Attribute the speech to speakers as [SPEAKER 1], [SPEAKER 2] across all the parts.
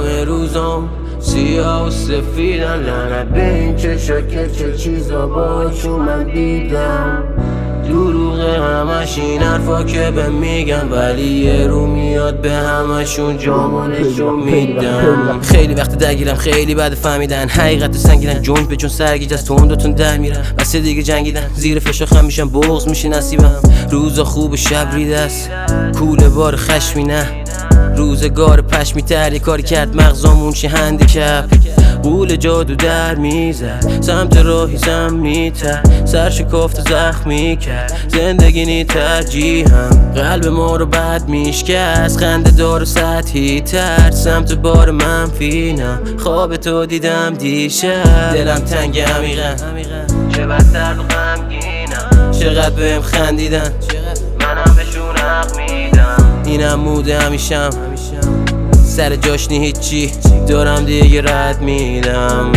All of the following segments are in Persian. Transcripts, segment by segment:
[SPEAKER 1] همه روزام سیاه و سفیدن، لعنت به این چشا که چه چیزا باشون من دیدم. دروغه همش این حرفا که به میگم، ولی یه رو میاد به همشون جامانشون میدم. خیلی وقت درگیرم، خیلی بعد فهمیدن حقیقت سنگیرن، جون به جون سرگیج از تندتون در میرن. بس دیگه جنگیدن، زیر فشار خم میشن، بغض میشه نصیبم. روزا خوب و شب ریده است، کوله بار خشمی نه. روزگار پشمی تر یه کاری کرد مغزامون شه هندیکپ. قول جادو در میزد، سمت راهی سمیتر، سرشکافت زخمی کرد زندگی نی ترجیحم. قلب ما رو بد میشکست، خنده دار و سطحی تر، سمت بار منفینم. خواب تو دیدم دیشب، دلم تنگ عمیقم، چه بد درد و غمگینم. چقدر بهم خندیدن، منم بهشون حق میدم. اینم موده همیشم، سر جاش نی هیچی، دارم دیگه رد میدم.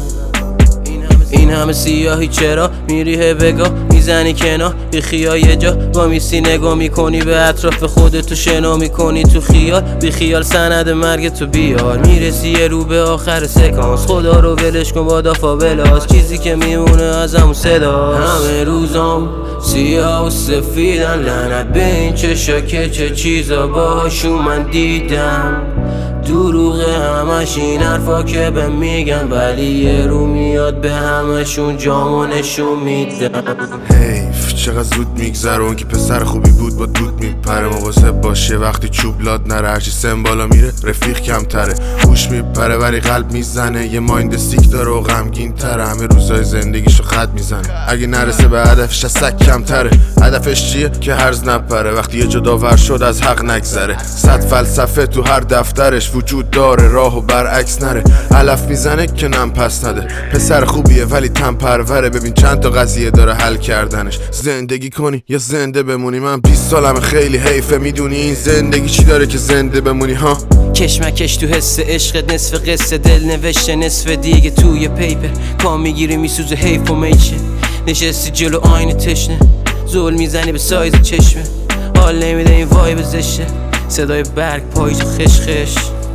[SPEAKER 1] این همه سیاهی چرا میری بگاه میزنی کنار بی خیال یه جا با میسی نگاه میکنی به اطراف خودتو شنا میکنی تو خیال بی خیال سند مرگ تو بیار. میرسی یه رو به آخر سکانس، خدا رو ولش کن با دافا بلاس، چیزی که میمونه از همون صدا. همه روزام سیاه و سفیدن، لعنت به این چشا که چه چیزا باشون من دیدم. دروغه همش این حرفا که به میگم، ولی یه رو میاد به همشون جامانشون میدم.
[SPEAKER 2] حیف چقدر زود میگذرون که پسر خوبی بود با دود میپره. مواظب باشه وقتی چوب لاد نره، هرچی سن بالا میره رفیق کمتره. هوش میپره ولی قلب میزنه، یه مایند سیک داره و غمگین تره. همه روزای زندگیشو خط میزنه، اگه نرسه به هدفش از سگ کمتره. هدفش چیه؟ که هرز نپره، وقتی یه جداور شد از حق نگذره. 100 فلسفه تو هر دفترش وجود داره، راه و برعکس نره. علف میزنه که نم پس نده، پسر خوبیه ولی تن پروره. ببین چند تا قضیه داره حل کردنش، زندگی کنی یا زنده بمونی. من 20 سالمه خیلی حیفه، میدونی این زندگی چی داره که زنده بمونی ها.
[SPEAKER 1] کشمکش تو حس عشقت، نصف قصه دل نوشته، نصف دیگه توی پیپر. کام میگیری میسوزه حیف و میشه، نشستی جلو آینه تشنه، زول میزنی به سایز چشمه. حال نمیده این وایب زشته، صدای برگ پای تو خشخش.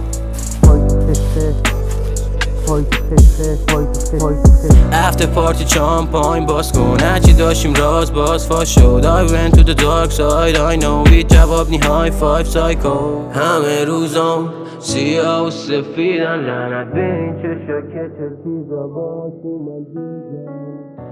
[SPEAKER 1] After party champagne باز کن، هرچی داشتیم راز باز فاش شد. I went to the dark side, I know it. جواب نی های فایف سایکو. همه روزام سیاه و سفیدن، لعنت به این چشا که چه چیزا باشون من دیدم.